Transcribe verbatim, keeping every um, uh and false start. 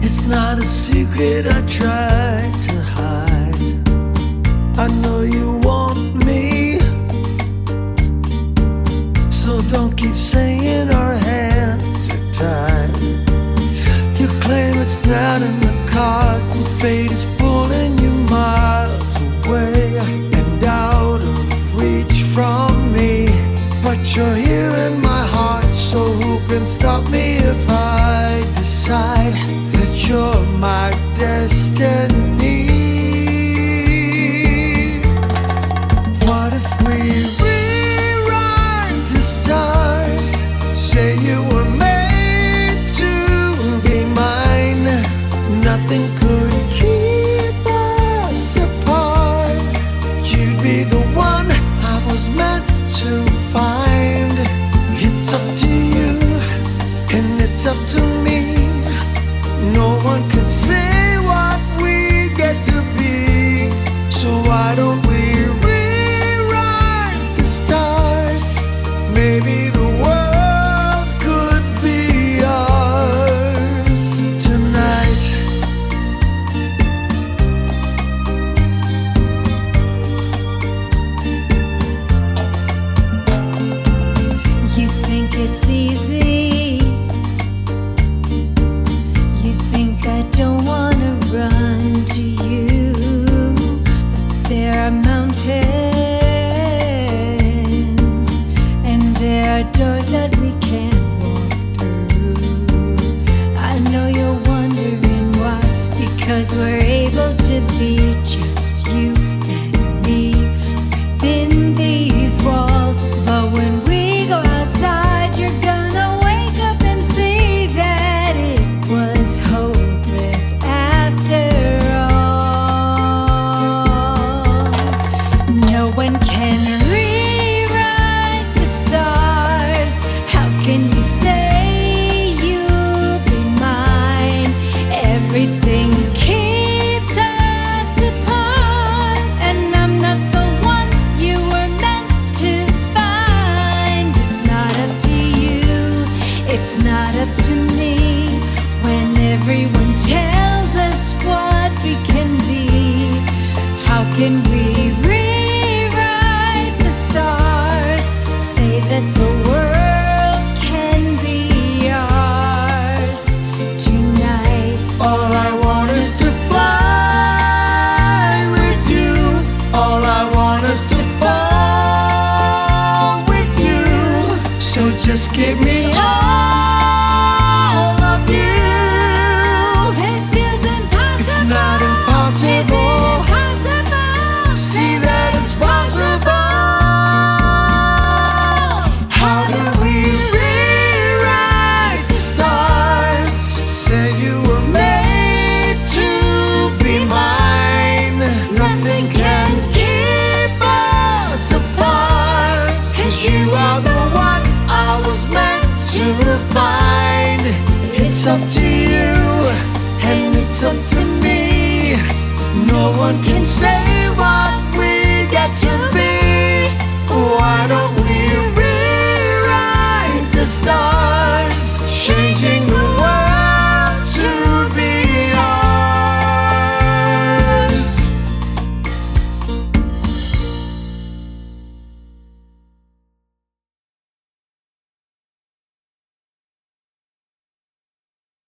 It's not a secret I tried to hide. I know you want me, so don't keep saying our hands are tied. You claim it's not in the card, and fate is pulling you miles away and out of reach from me. But you're here in my heart, so who can stop me if I decide that you're my destiny? What if we rewrite the stars? Say you were made to be mine. Nothing could keep us apart. You'd be the one I was meant to find. It's up to you, and it's up to me. No one could say what we get to be. So why don't we rewrite the stars? Maybe the world could be ours tonight. You think it's easy, you think I don't wanna run to you, but there are mountains and there are doors that we can't walk through. I know you're wondering why, because we're able to be just you and me within these walls. But when we go outside, you're gonna wake up and see that it was hopeless after all. No one can rewrite the stars. How can you say you'll be mine? Everything keeps us apart, and I'm not the one you were meant to find. It's not up to you, it's not up to me. When everyone tells us what we can be, how can we rewrite the stars? Say that the world can be ours tonight. All I want is to fly with you. All I want is to fall with you. So just give me all of you. It feels impossible. It's not Is impossible. it impossible? See that it's possible. How do we rewrite the stars? Say you were made to be mine. Nothing can keep us apart, 'cause you are the one I was meant to find. It's up to you, and it's up to me. No one can say what we get to be. Why don't we rewrite the stars?